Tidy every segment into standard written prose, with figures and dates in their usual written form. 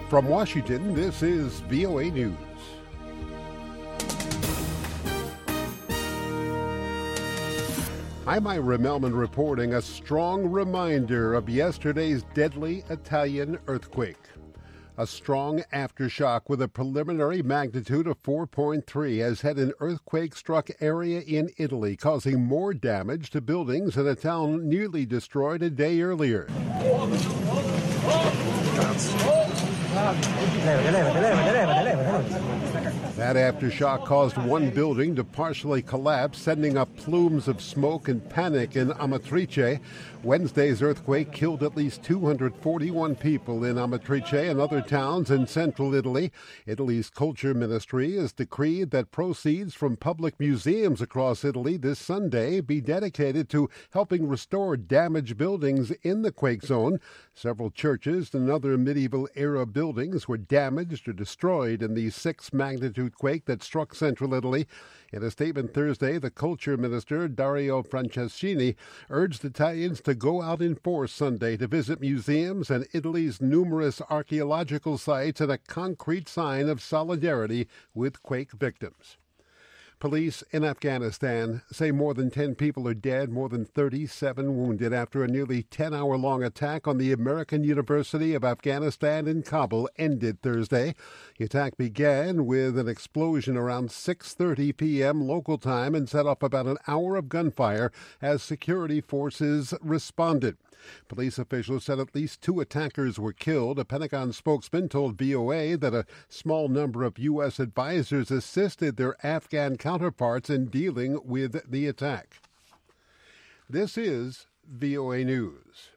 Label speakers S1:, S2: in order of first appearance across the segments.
S1: From Washington, this is VOA News. I'm Ira Melman reporting a strong reminder of yesterday's deadly Italian earthquake. A strong aftershock with a preliminary magnitude of 4.3 has hit an earthquake-struck area in Italy, causing more damage to buildings in a town nearly destroyed a day earlier. That aftershock caused one building to partially collapse, sending up plumes of smoke and panic in Amatrice. Wednesday's earthquake killed at least 241 people in Amatrice and other towns in central Italy. Italy's culture ministry has decreed that proceeds from public museums across Italy this Sunday be dedicated to helping restore damaged buildings in the quake zone. Several churches and other medieval-era buildings were damaged or destroyed in the 6-magnitude quake that struck central Italy. In a statement Thursday, the culture minister, Dario Franceschini, urged Italians to go out in force Sunday to visit museums and Italy's numerous archaeological sites in a concrete sign of solidarity with quake victims. Police in Afghanistan say more than 10 people are dead, more than 37 wounded after a nearly 10-hour-long attack on the American University of Afghanistan in Kabul ended Thursday. The attack began with an explosion around 6:30 p.m. local time and set off about an hour of gunfire as security forces responded. Police officials said at least 2 attackers were killed. A Pentagon spokesman told VOA that a small number of U.S. advisors assisted their Afghan counterparts in dealing with the attack. This is VOA News.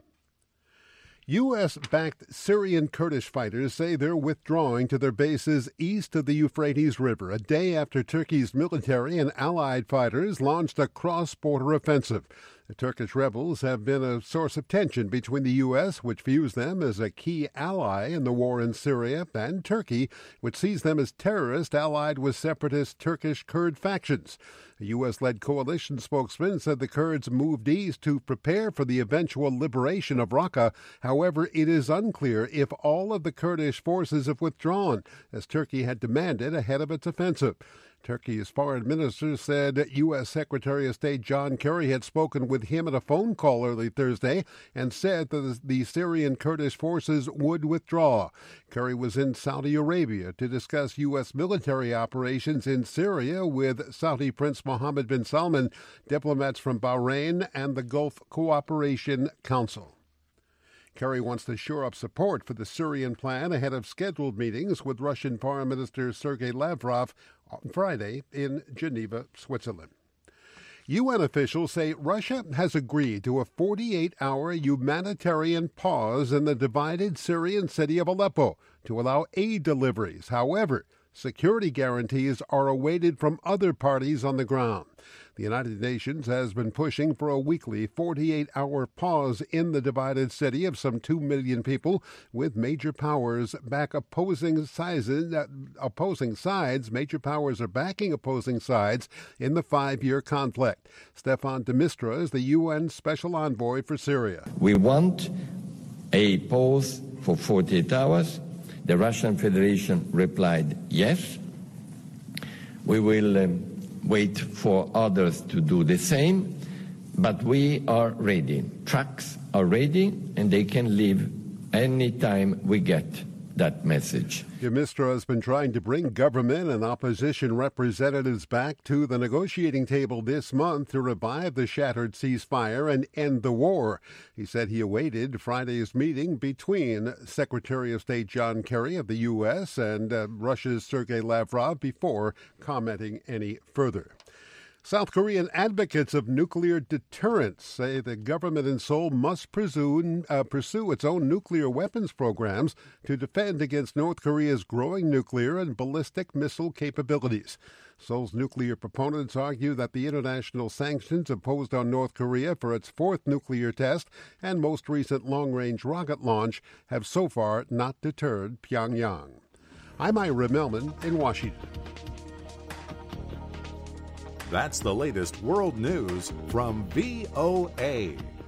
S1: U.S.-backed Syrian Kurdish fighters say they're withdrawing to their bases east of the Euphrates River, a day after Turkey's military and allied fighters launched a cross-border offensive. The Turkish rebels have been a source of tension between the U.S., which views them as a key ally in the war in Syria, and Turkey, which sees them as terrorists allied with separatist Turkish Kurd factions. A U.S.-led coalition spokesman said the Kurds moved east to prepare for the eventual liberation of Raqqa. However, it is unclear if all of the Kurdish forces have withdrawn, as Turkey had demanded ahead of its offensive. Turkey's foreign minister said U.S. Secretary of State John Kerry had spoken with him at a phone call early Thursday and said that the Syrian Kurdish forces would withdraw. Kerry was in Saudi Arabia to discuss U.S. military operations in Syria with Saudi Prince Mohammed bin Salman, diplomats from Bahrain, and the Gulf Cooperation Council. Kerry wants to shore up support for the Syrian plan ahead of scheduled meetings with Russian Foreign Minister Sergei Lavrov on Friday in Geneva, Switzerland. UN officials say Russia has agreed to a 48-hour humanitarian pause in the divided Syrian city of Aleppo to allow aid deliveries. However, security guarantees are awaited from other parties on the ground. The United Nations has been pushing for a weekly 48-hour pause in the divided city of some 2 million people, with major powers back opposing sides. Major powers are backing opposing sides in the 5-year conflict. Stefan de Mistura is the UN Special Envoy for Syria.
S2: We want a pause for 48 hours. The Russian Federation replied yes. We will wait for others to do the same, but we are ready. Trucks are ready, and they can leave anytime we get that message.
S1: De Mistura has been trying to bring government and opposition representatives back to the negotiating table this month to revive the shattered ceasefire and end the war. He said he awaited Friday's meeting between Secretary of State John Kerry of the U.S. and Russia's Sergei Lavrov before commenting any further. South Korean advocates of nuclear deterrence say the government in Seoul must pursue its own nuclear weapons programs to defend against North Korea's growing nuclear and ballistic missile capabilities. Seoul's nuclear proponents argue that the international sanctions imposed on North Korea for its 4th nuclear test and most recent long-range rocket launch have so far not deterred Pyongyang. I'm Ira Melman in Washington.
S3: That's the latest world news from VOA.